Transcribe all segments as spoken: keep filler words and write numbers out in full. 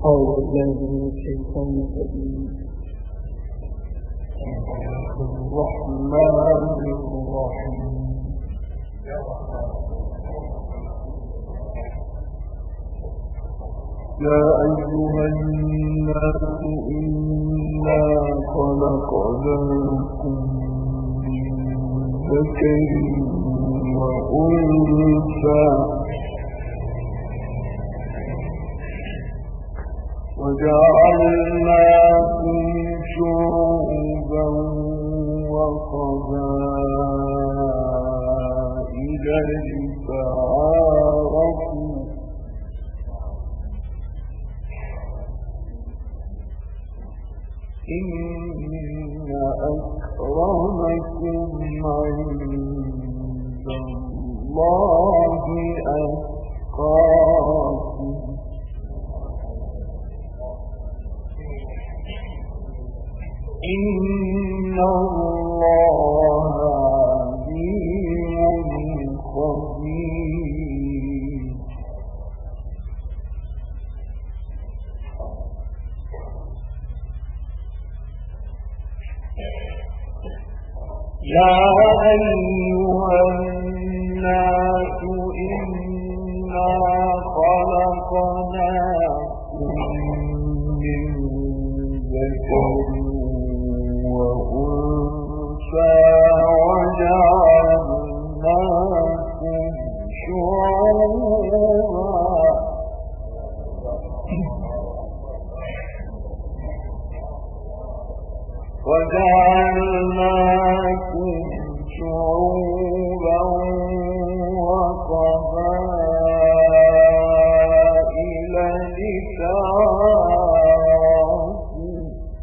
أعوذ بالله من الشيطان الرجيم. الرحمن الرحيم. يا أيها الناس إنا خلقناكم من ذكر وأنثى وجعلناكم شعوبا وقبائل لتعارفوا إن أكرمكم عند الله أتقاكم إن الله عليم خبير. يا أيها الناس إنا خلقناكم من ذكر وأنثى وجعلناكم شعوبا وجعلناكم شعوبا وقبائل لتعارفوا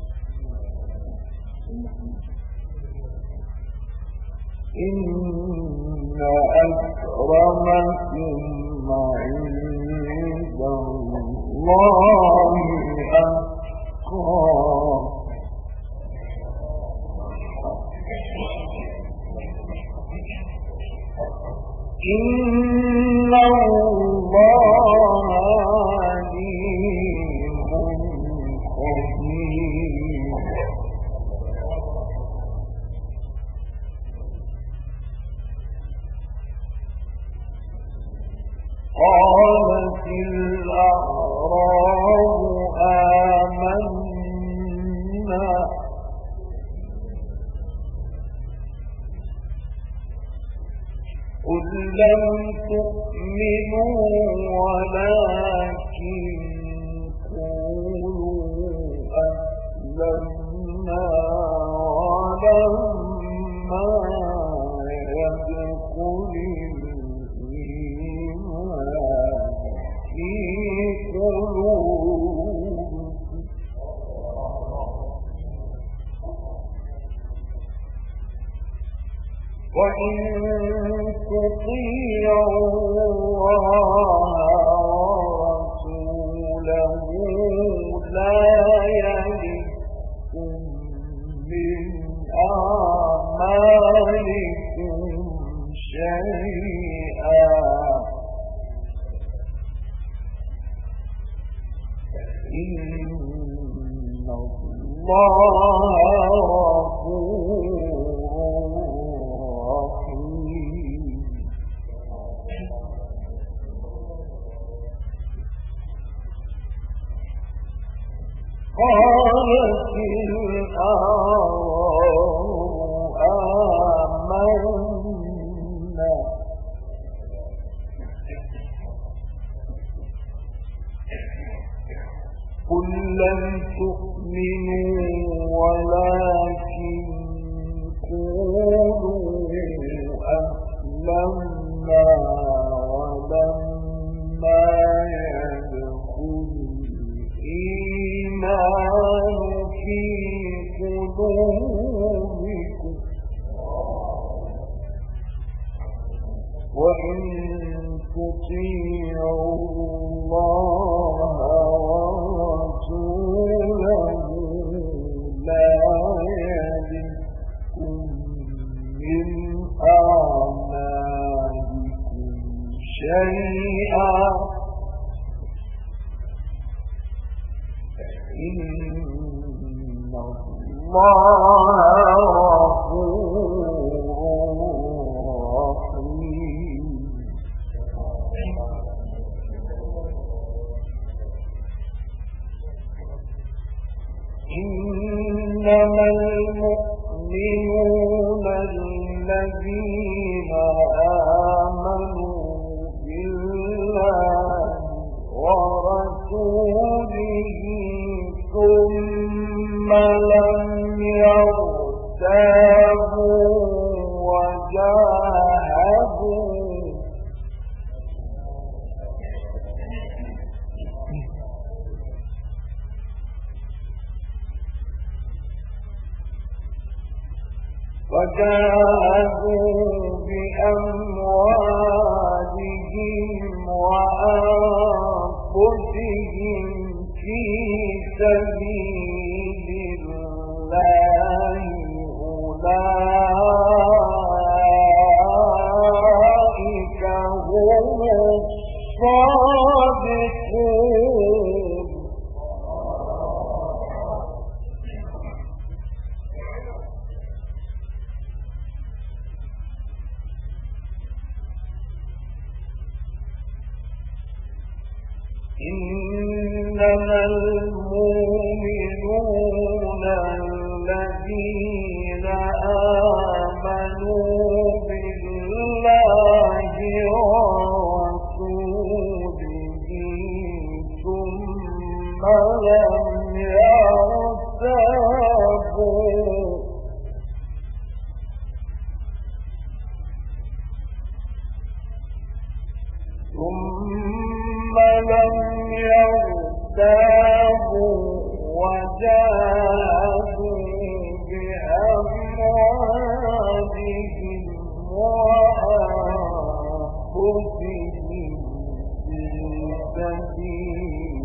إن أكرمكم عند الله أتقاكم إن الله عليم خبير. قالت الأعراب آمنا قل لم تؤمنوا ولكن قولوا أسلمنا ولما يدخل الإيمان في قلوبكم وإن تطيعوا الله ورسوله لا يلدكم من أعمالكم شيئا إن الله غفور قالت الأعراب آمنا قل لم تؤمنوا ولكن قولوا أسلمنا ولما يدخل الإيمان في قلوبكم وإن تطيعوا الله ورسوله لا يلدكم من أعمالكم شيئا إن الله غفور رحيم إنما المؤمنون الذين آمنوا بالله ورسوله ثم لم يرتابوا وجاهدوا وجاهدوا بأموالهم وأنفسهم في سبيل الله أولئك هم الصادقون إنما المؤمنون الذين آمنوا بالله ورسوله ثم لم يرتابوا ثم لم يرتابوا وجاهدوا بأموالهم وأنفسهم في سبيل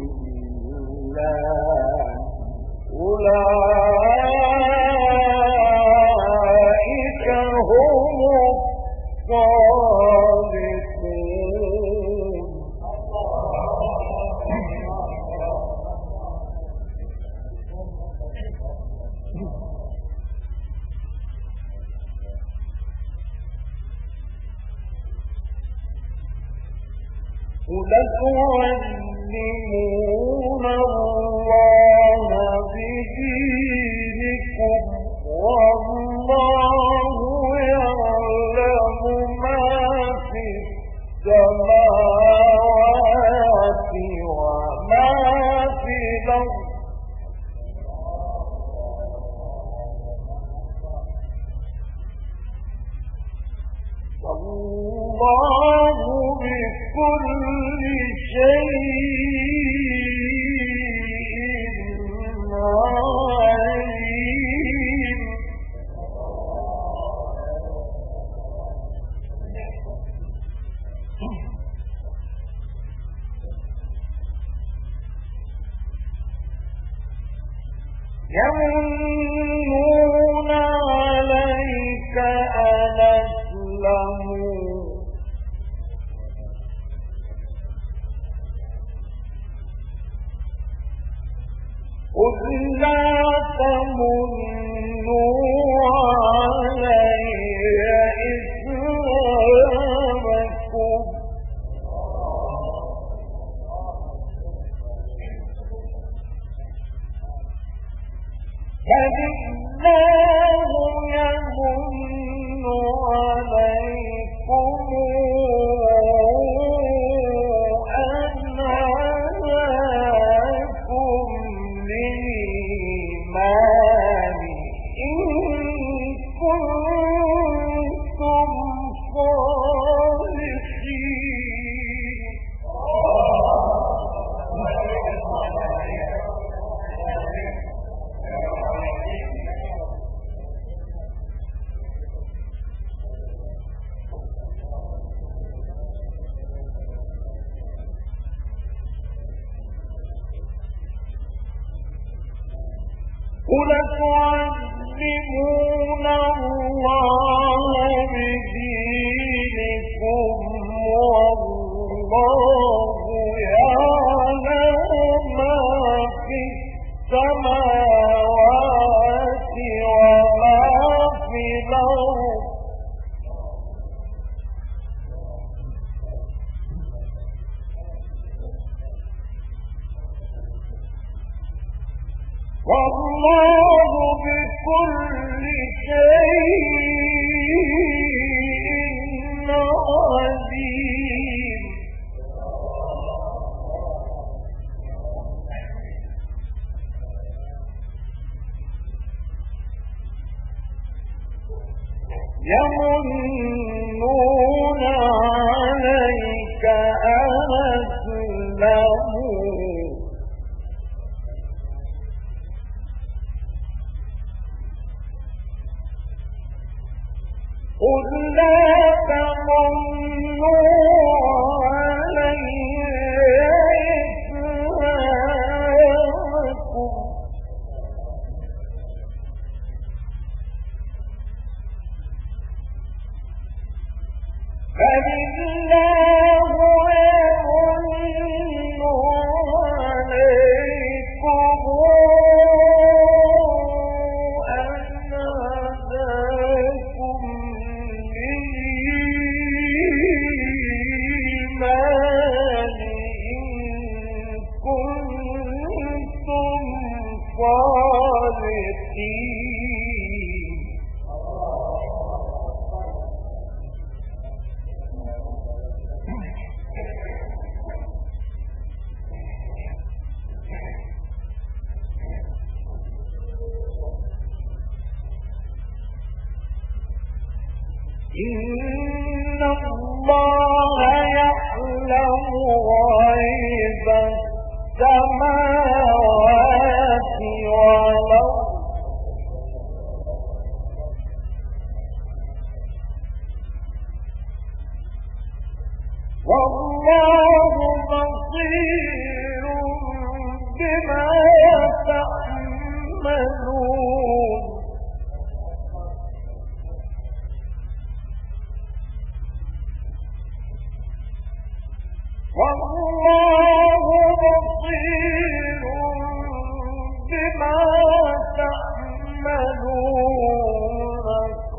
الله أولئك هم الصادقون لتعلمون الله بدينكم والله يعلم ما في السماوات وما في الأرض والله بكل شيء عليم يمنون عليك أن أسلموا قل لا تمنوا علي إسلامكم بل الله يمن عليكم أن هداكم للإيمان إن كنتم صادقين قل تعلمون الله بدينكم والله يعلم ما في السماوات وما في الأرض والله بكل شيء عليم. يمنون عليك أن أسلموا قل لا تمنوا علي إسلامكم بل الله يمن عليكم أن هداكم للإيمان إن كنتم صادقين. إن الله يعلم غيب السماوات والأرض والله بصير بما تعملون. والله بصير بما تعملون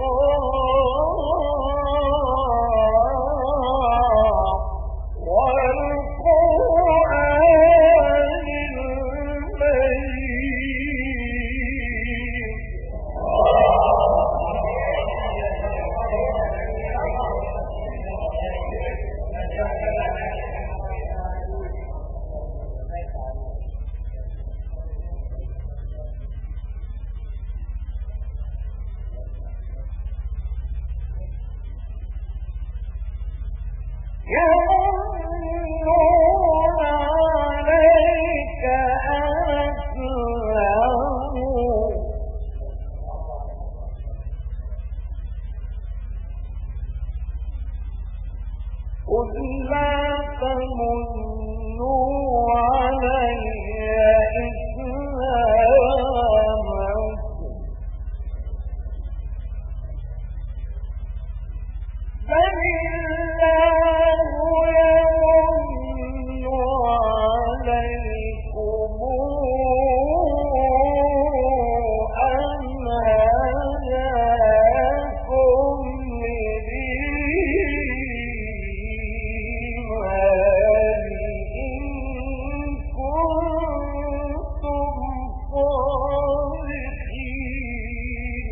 والقرآن المجيد. يمنون عليك أن أسلموا قل لا تمنوا علي إسلامكم بل الله يمن عليكم أن هداكم للإيمان إن كنتم صادقين.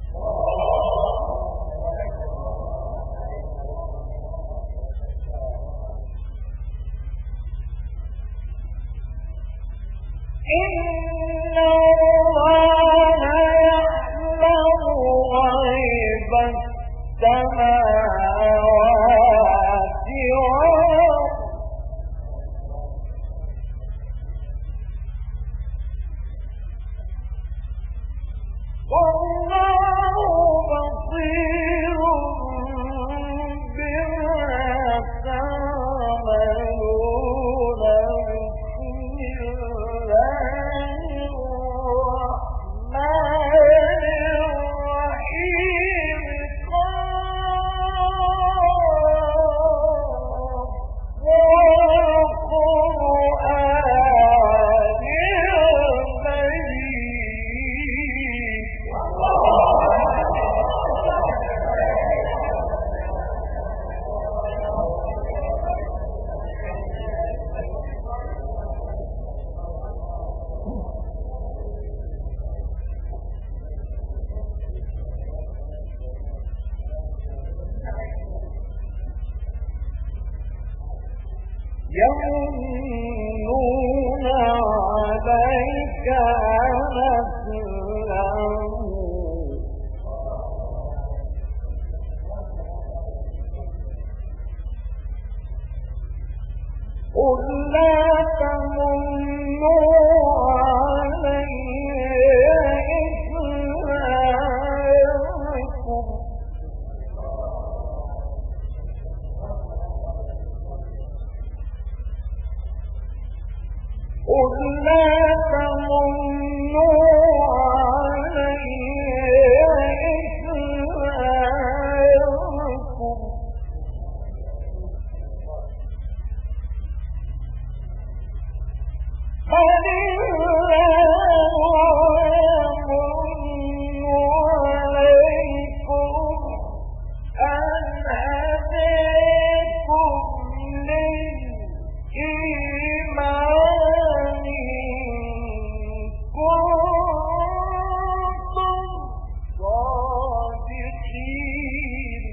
إن الله يعلم غيب السماوات والأرض والله بصير بما تعملون. بسم الله يمنون عليك أن أسلموا قل لا تمنوا علي إسلامكم قل لا تمنوا علي إسلامكم بل الله يمن عليكم أن هداكم للإيمان كنتم صادقين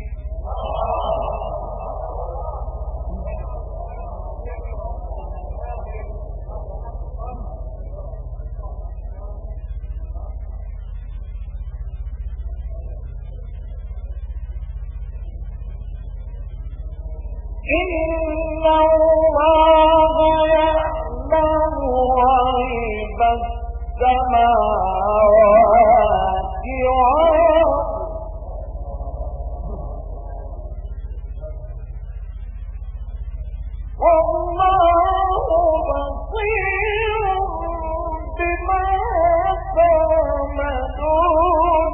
إن الله يعلم غيب السماوات والأرض والله بصير بما تعملون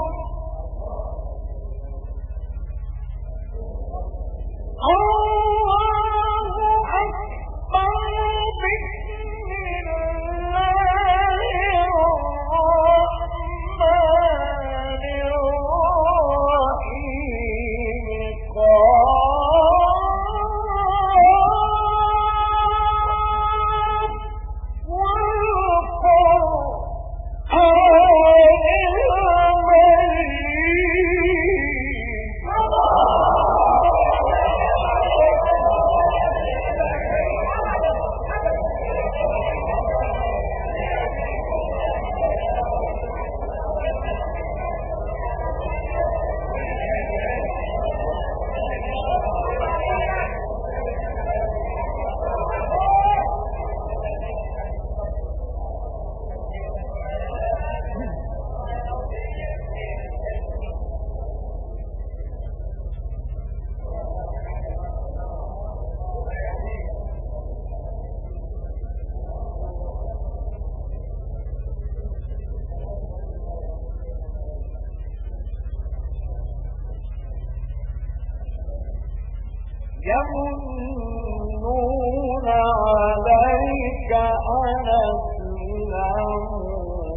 يمنون عليك أن أسلموا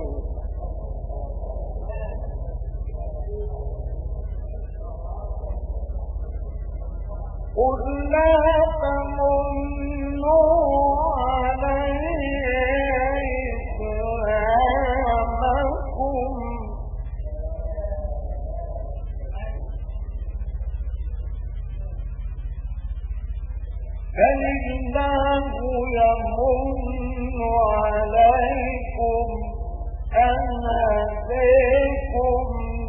قل لا تمنوا علي إسلامكم بل الله يمن عليكم أن هداكم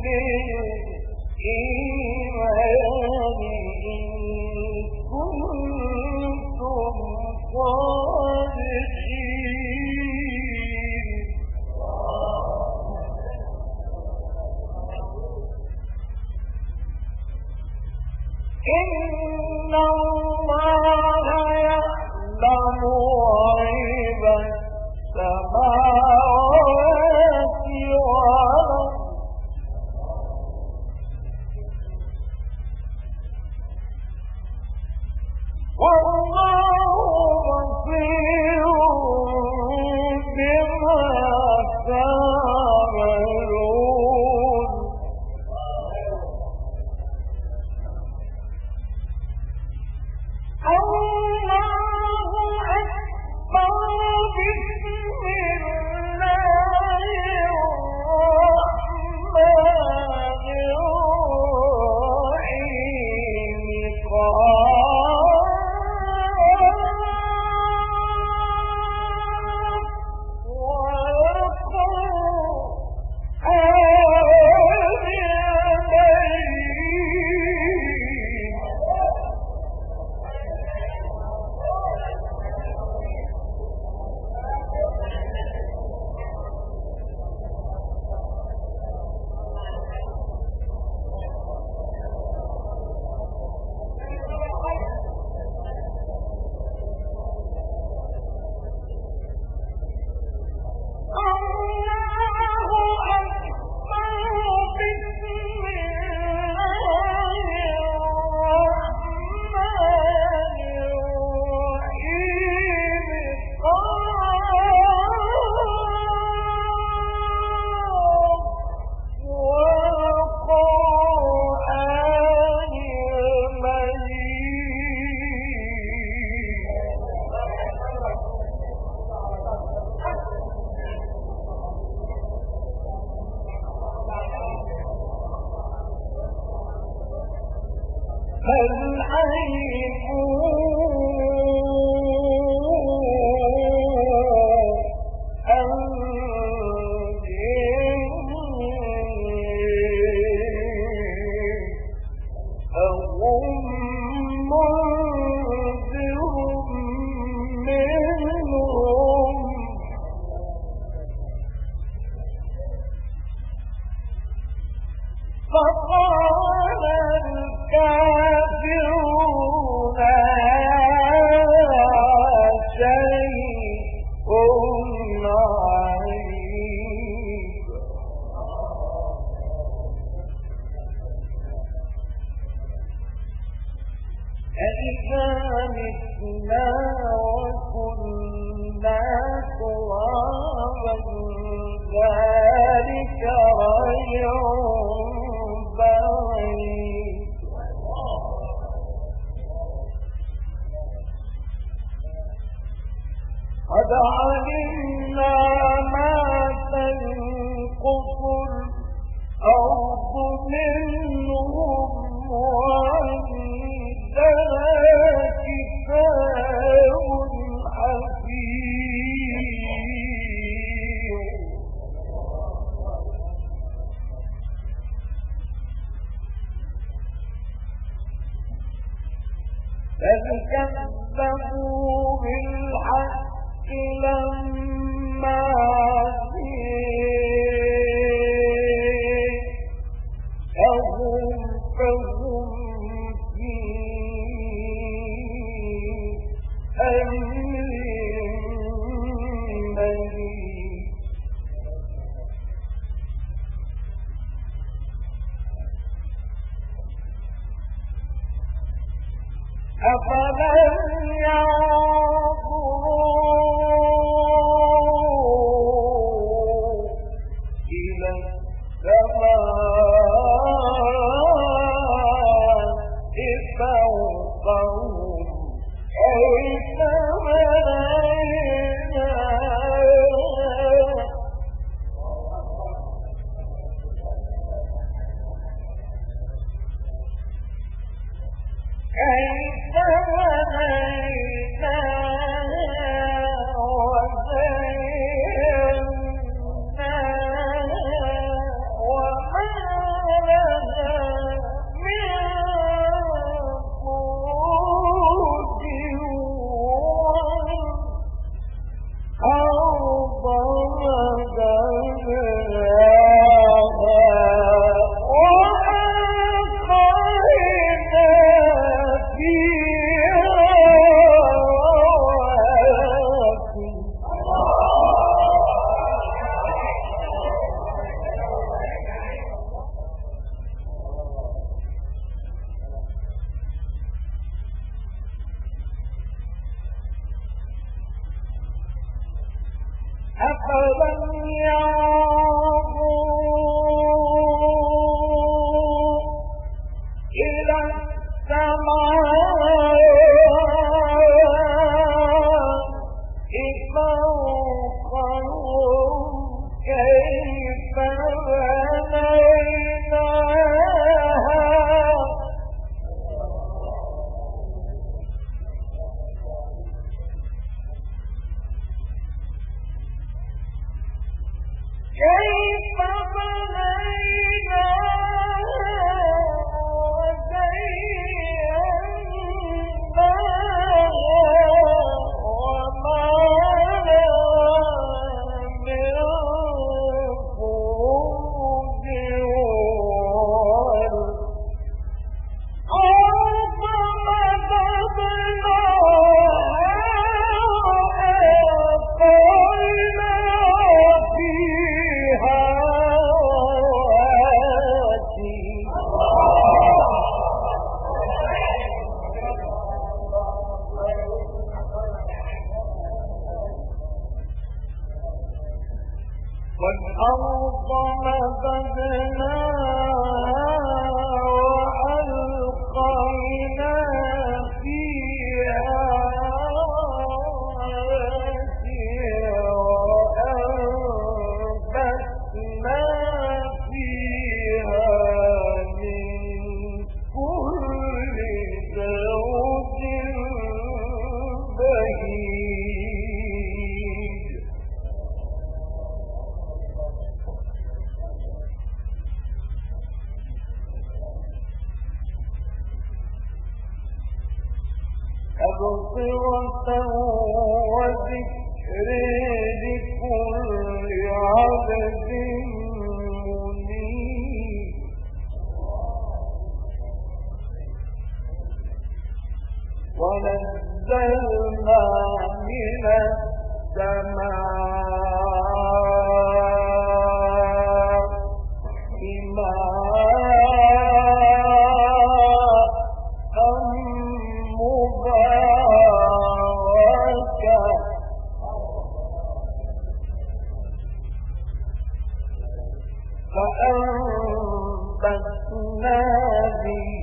للإيمان إن كنتم صادقين إن الله يعلم غيب السماوات والأرض والله بصير بما تعملون الله أكبر بسم الله فقال الكافرون هذا شيء عجيب أإذا متنا وكنا ترابا ذلك رجع بعيد قد علمنا ما تنقص الأرض منهم وعندنا كتاب حفيظ بل كذبوا بالحق لما جاءهم فهم في أمر مريض أفلم ينظروا إلى السماء فوقهم كيف بنيناها كيف بنيناها وزيناها وما لها من فروج والأرض أفلم ينظروا إلى السماء فوقهم كيف بنيناها كيف بنيناها وزيناها وما لها من فروج والأرض مددناها وألقينا فيها رواسي والأرض مددناها وألقينا فيها رواسي وأنبتنا فيها من كل زوج بهيج تبصرة وذكر لكل عبد منيب فأنبتنا به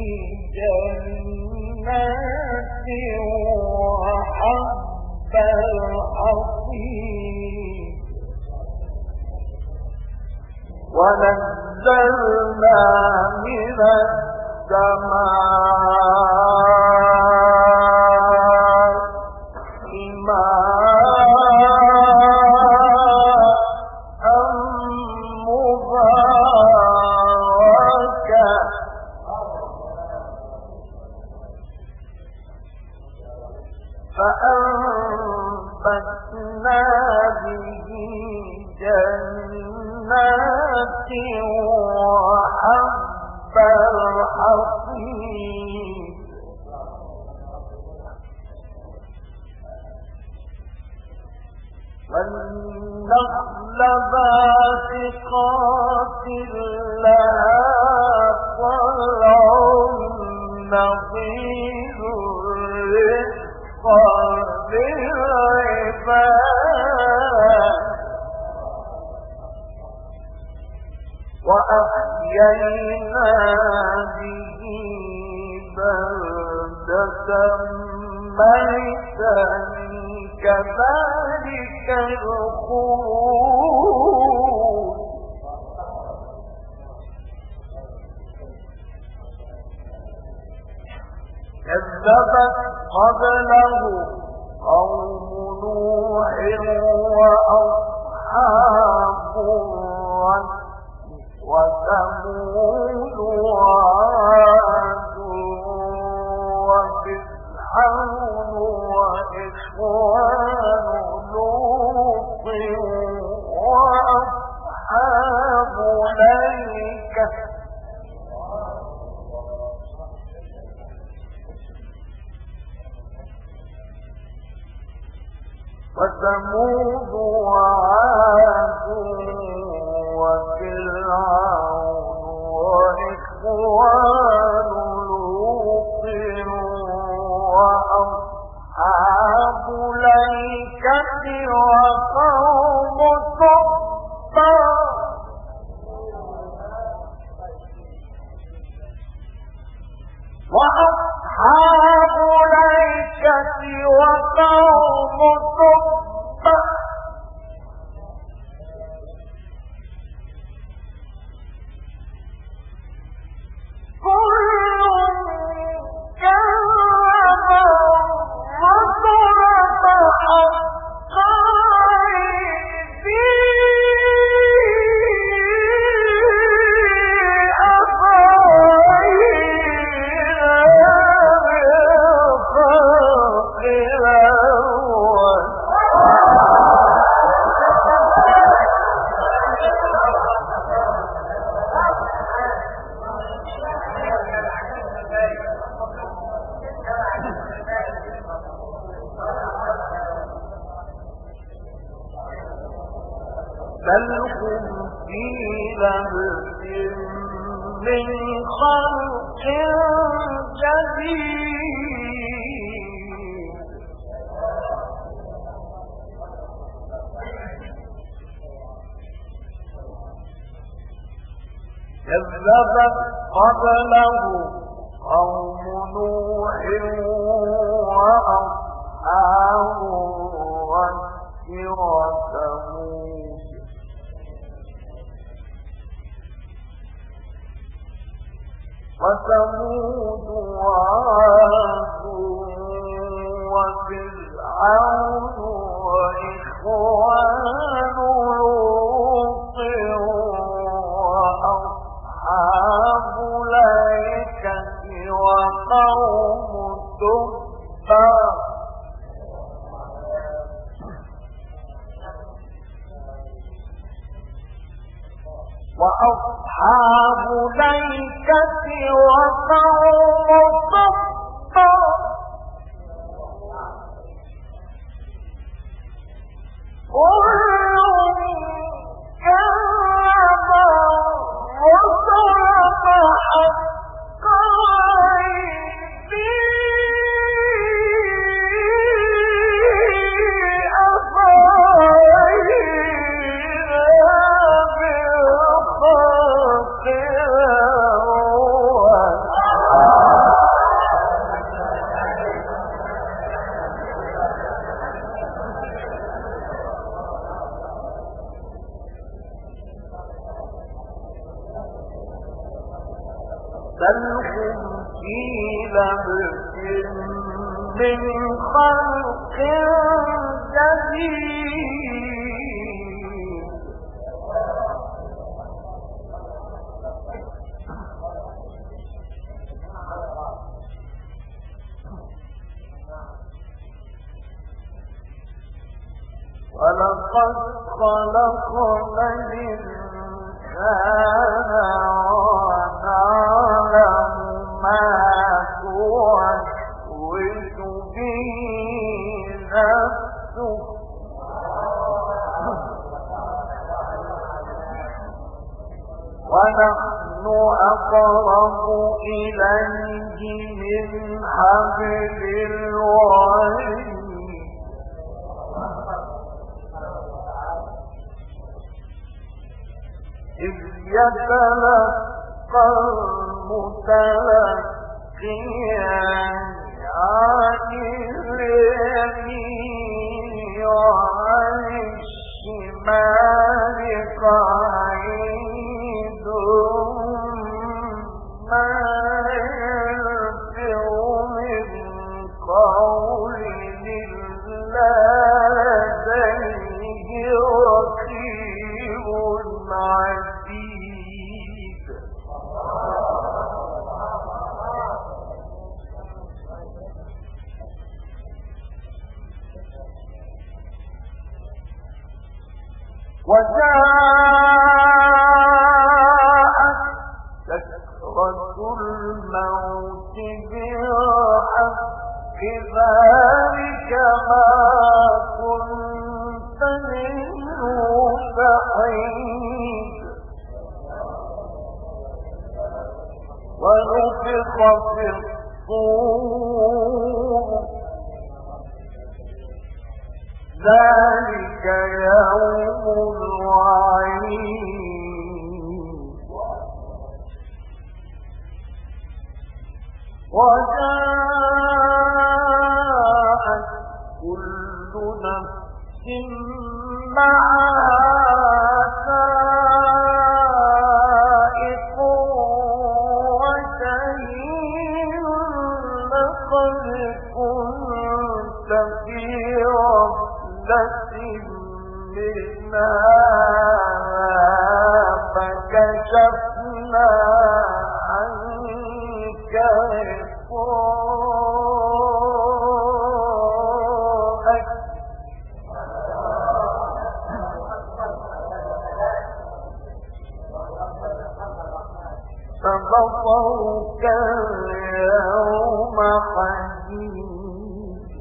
جنات وحب الحصيد ونزلنا من السماء ماء مباركا فأنبتنا به جنات وحب الحصيد والنخل باسقات لها طلع نضيد رزقا للعباد وأحيينا به بلدة ميتا كذلك الخروج كذبت قبله قوم نوح وأصحاب الرس وثمود وعاد وفرعون وإخوان لوط وأصحاب الأيكة وثمود وعاد وفرعون وإخوان لوط وأصحاب الأيكة وقوم تبع وأصحاب الأيكة وقوم تبع بل هم في لهو من خلق جديد كذبت قبله قوم نوح وأصحاب الرس وثمود وثمود وعاد وفرعون وإخوان لوط وأصحاب الأيكة وقوم تبع وأصحاب الأيكة وقوم تبع كل كذب الرسل فحق عيني أفعينا بالخاسرين بل هم في لبس من خلق جديد ولقد خلقنا الإنسان ونعلم ما توسوس به نفسه ونحن أقرب إليه من حبل الوريد إذ يتلقى المتلقيان عن اليمين وعن الشمال قعيد ما يلفظ من قول إلا لديه رقيب عتيد وجاءت سكرة الموت بالحق ذلك ما كنت منه تحيد ونفخ في الصور ذلك يوم الوعيد وجاءت كل نفس معها سائق وشهيد لقد كنت في غفلة من هذا فكشفنا عنك غطاءك فبصرك اليوم حديد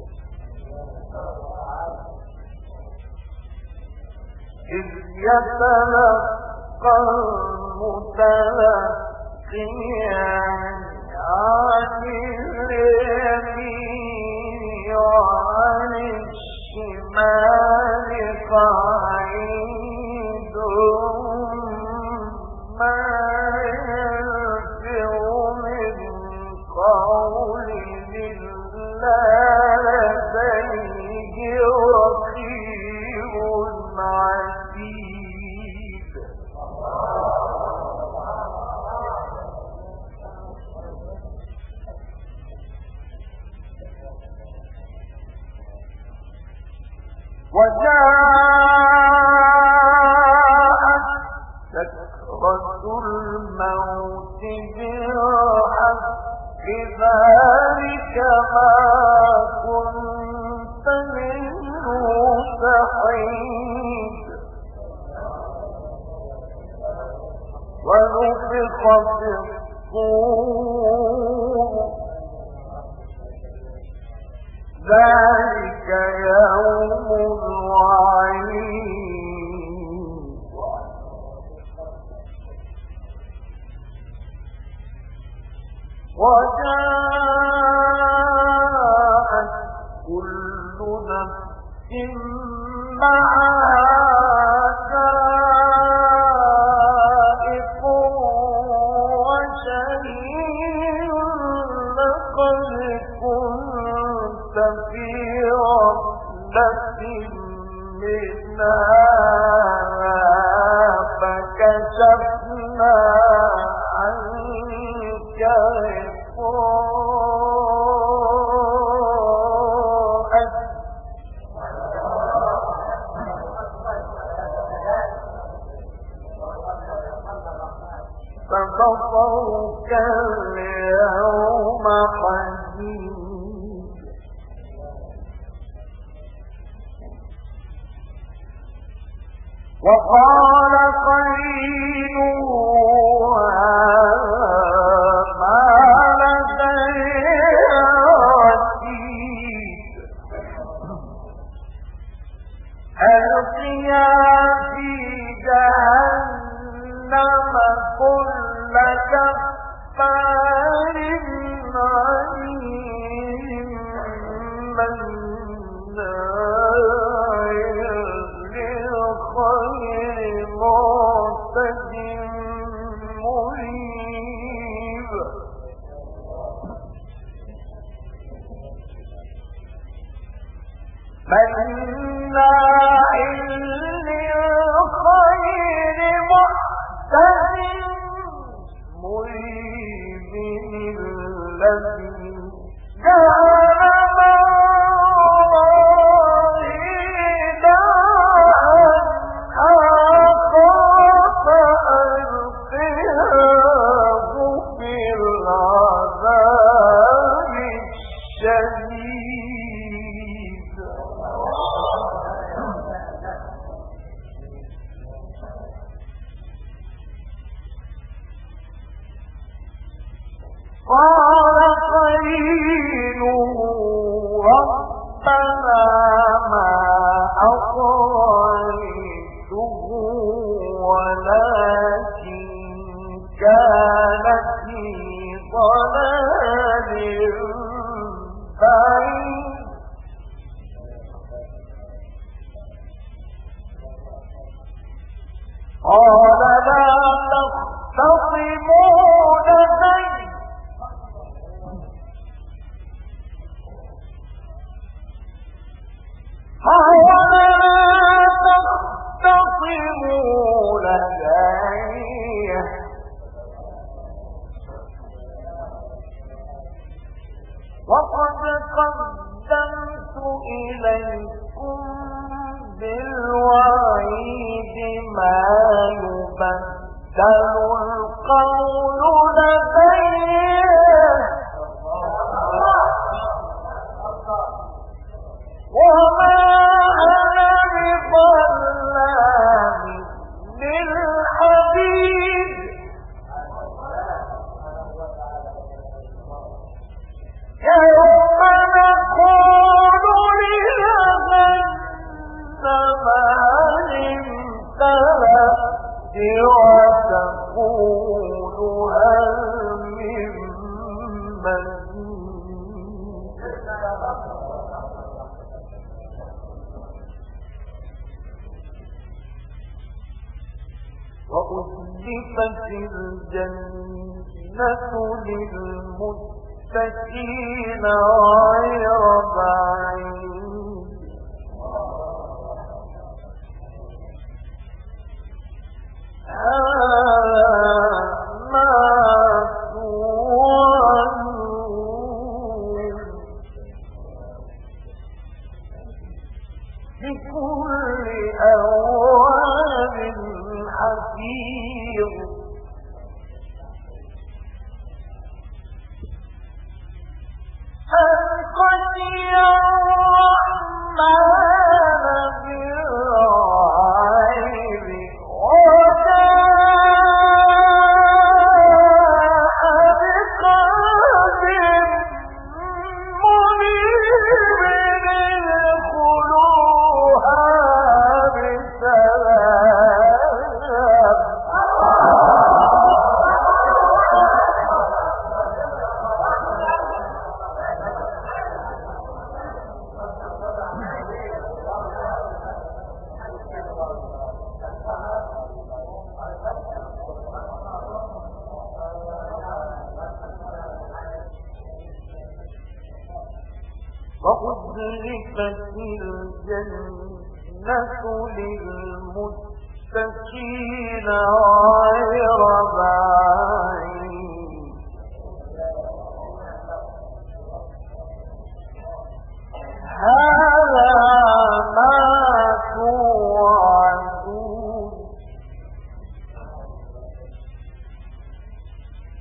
إذ يتلقى المتلقيان عن اليمين وعن الشمال قعيد ما يلفظ من قول إلا لديه رقيب عتيد وجاءت سكرة الموت بالحق ذلك ما كنت منه تحيد ونفخ في الصور ذلك يوم الوعيد وجاءت كل نفس معها سائق وشهيد لقد كنت في غفلة من هذا فكشفنا عنك فوق اليوم حديد وقال قرينه ما لدي عتيد ألقيا في جهنم كل كفار عنيد مناع للخير معتد مريب مناع للخير معتد مريب الذي جعل قال قرينه ربنا ما أطغيته ولكن كان في ضلال بعيد قال لا تختصموا لدي قال لا تختصموا لدي وقد قدمت إليكم بالوعيد ما يبدل القول لدي وما أنا بظلام للعبيد يوم نقول لجهنم هل امتلأت وتقول هل من مزيد وأزلفت الجنة للمتقين غير بعيد هذا ما توعدون لكل أواب حفيظ من خشي الرحمن بالغيب وجاء بقلب منيب ادخلوها بسلام وأزلفت الجنة للمتقين غير بعيد هذا ما توعدون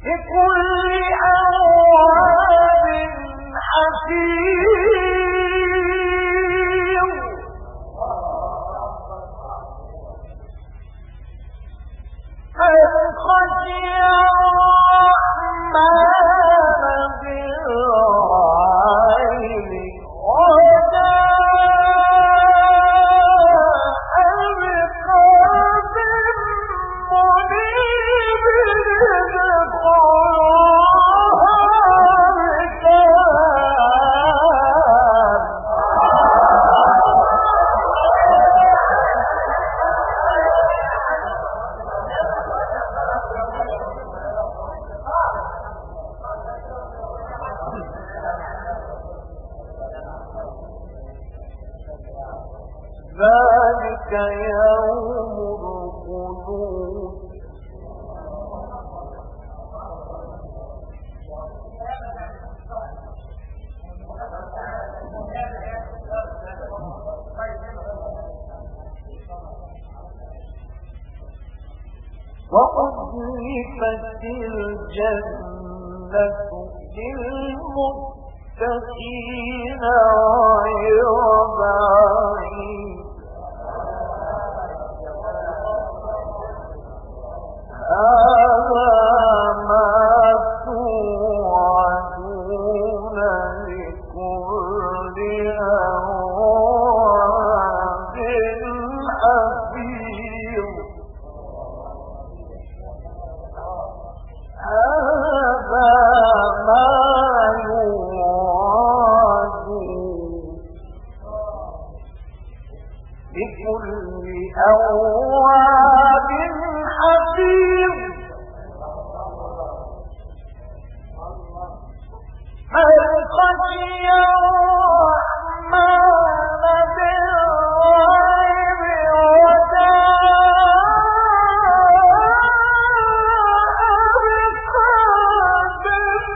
وأزلفت الجنة للمتقين غير بعيد هذا ما توعدون لكل أواب حفيظ هذا ما يوعدون لكل أواب حفيظ من خشي الرحمن بالغيب وجاء بقلب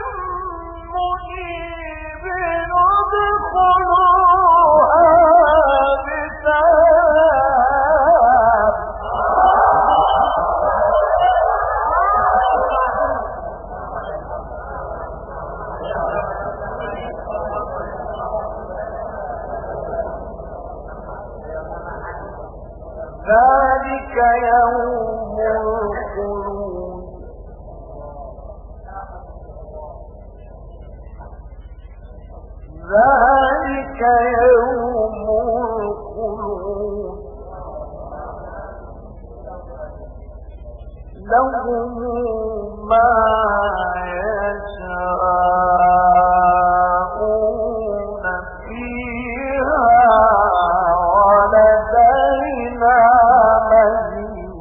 منيب ادخلوها بسلام ذلك يوم الخلود ذلك يوم الخلود لهم ما يشاءون فيها ولدينا مزيد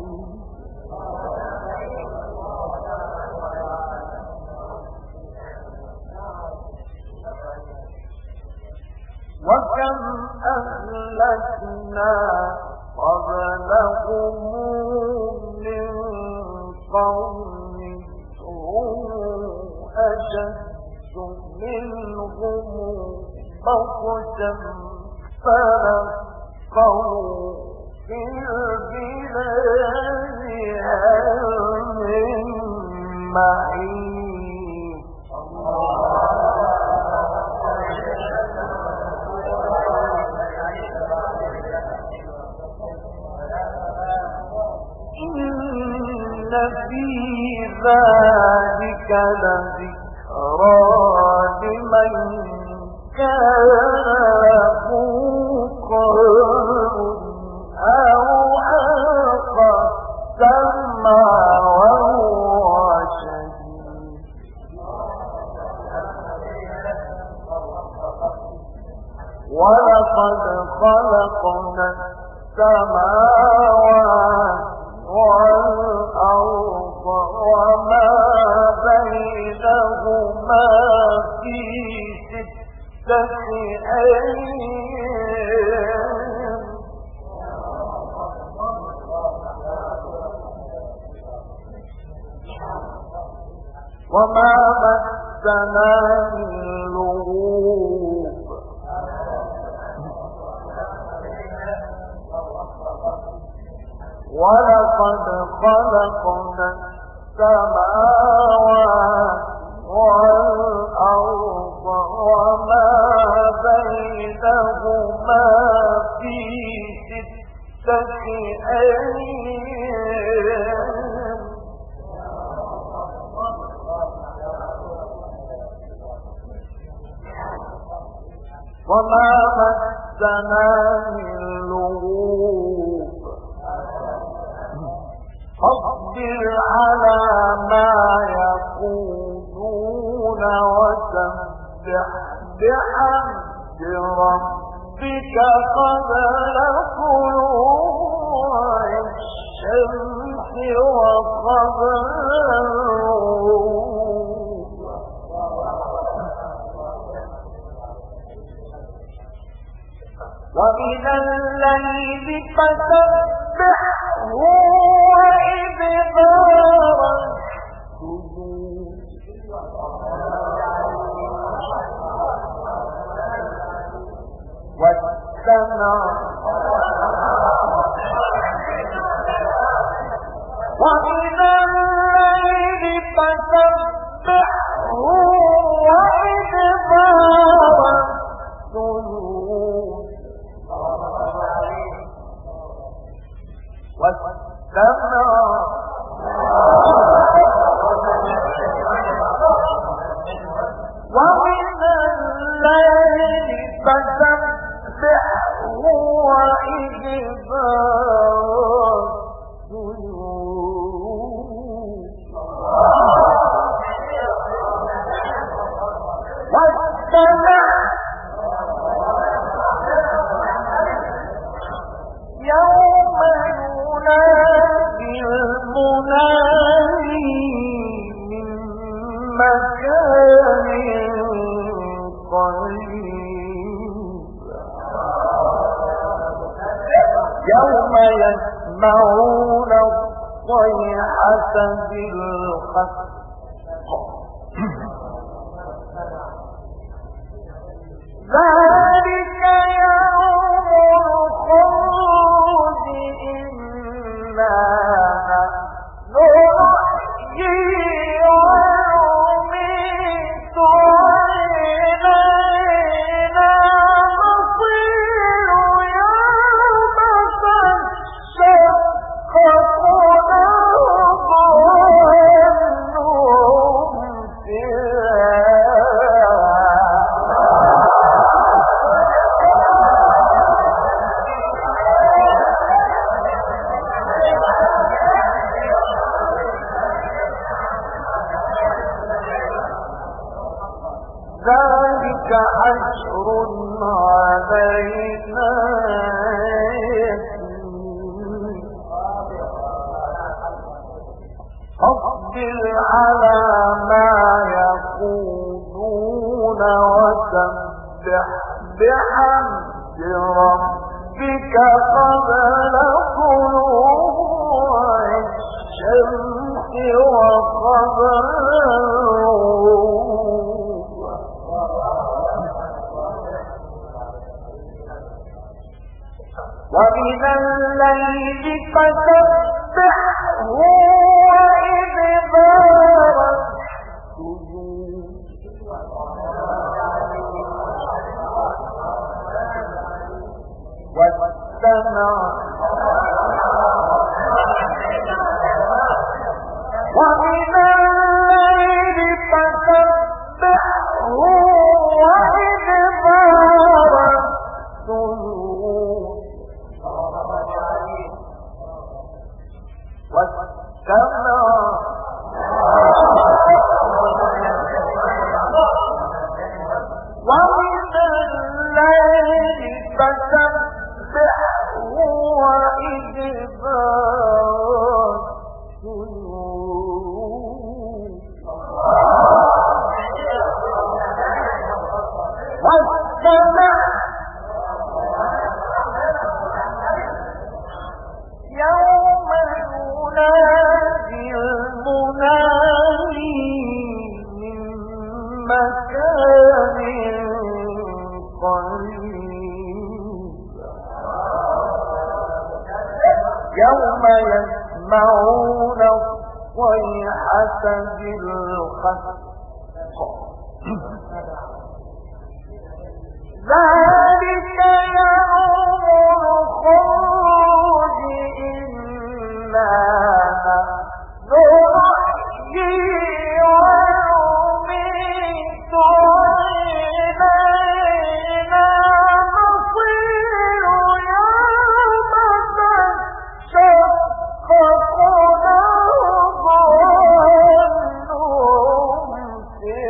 وكم أهلكنا قبلهم من قوم هم أشد منهم بطشا فنقروا في البلاد هل من محيص إن في ذلك لذكرى لمن كان له قلب أو ألقى السمع وهو شهيد ولقد خلقنا السماوات والأرض وما بينهما في ستة أيام وما مسنا من لغوب ولقد خلقنا السماوات والأرض وما بينهما في ستة أيام وما مسنا من لغوب فاصبر على ما يقولون وسبح بحمد ربك قبل طلوع الشمس وقبل الغروب ومن الليل فسبحه وإدبار السجود والسمع وإذا يسمعون الصيحة بالحق ذلك يوم الخروج إنا نحيي ونميت وإلينا المصير يوم تشقق الأرض عنهم ذلك حشر علينا فاصبر على ما يقولون وسبح بحمد ربك قبل طلوع الشمس وقبل ومن الليل فسبحه وإدبار السجود والسمع ومن الليل فسبحه وإدبار السجود والسمع ومن الليل فسبحه وإدبار السجود والسمع يوم ينادي المنادي من مكان قريب يوم يسمعون الصيحة بالحق ذلك يوم الخروج إنا نحيي ونميت وإلينا المصير يوم تشقق الأرض عنهم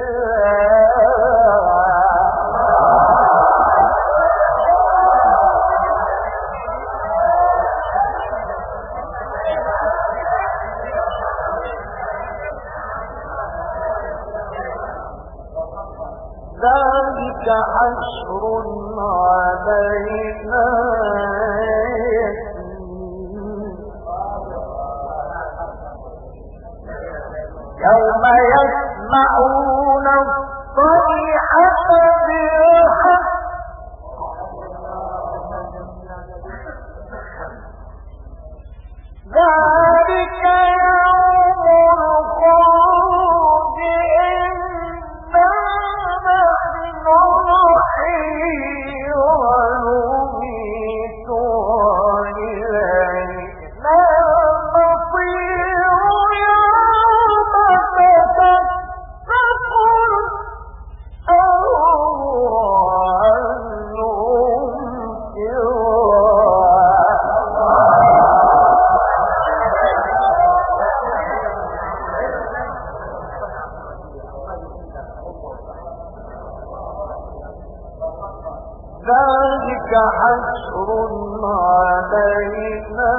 ذلك حشر علينا يوم يسمعون الصيحة بالحق ذلك يوم الخروج إنا نحن نحيي ونميت وإلينا المصير يوم تشقق ذلك حشر علينا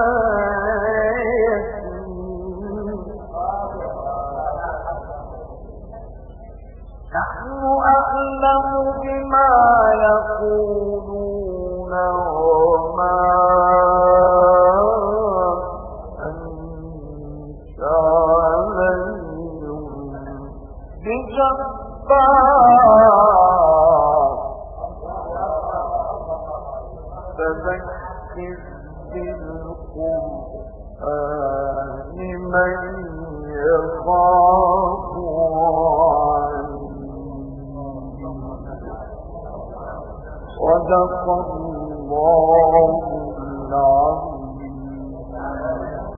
نحن أعلم بما يقولون